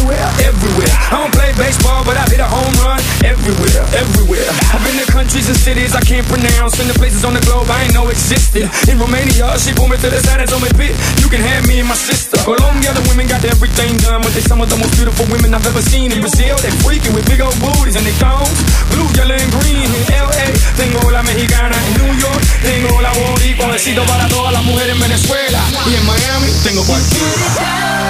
anywhere, everywhere. I don't play baseball, but I've hit a home run everywhere, everywhere. I've been to countries and cities I can't pronounce, and the places on the globe I ain't know existed. In Romania, she pulled me to the side and told me, "Pit, you can have me and my sister." Colombia, the women got everything done, but they some of the most beautiful women I've ever seen. In Brazil, they freaking with big old booties and they thongs, blue, yellow, and green. In L.A., tengo la mexicana. En New York, tengo la boricua. Besito para todas las mujeres en Venezuela. Y en Miami, tengo cualquiera.